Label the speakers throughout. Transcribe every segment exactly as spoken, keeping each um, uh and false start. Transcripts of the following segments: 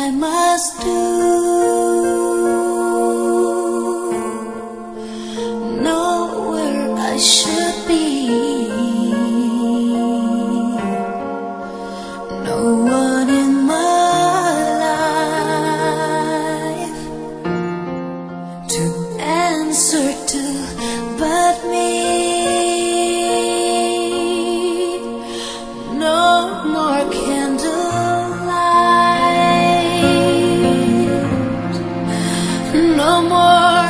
Speaker 1: I must do. Know where I should be. No one in my life to answer to but me. No more candlelight, no more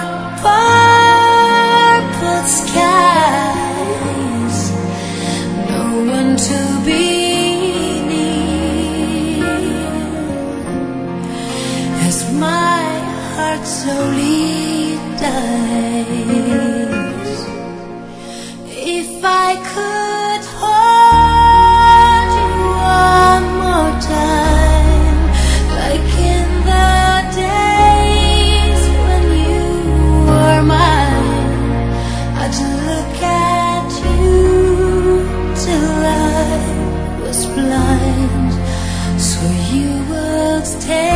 Speaker 1: purple skies, no one to be near, as my heart slowly dies. If I could hold you one more time, like in the days when you were mine, I'd look at you till I was blind, so you would stay.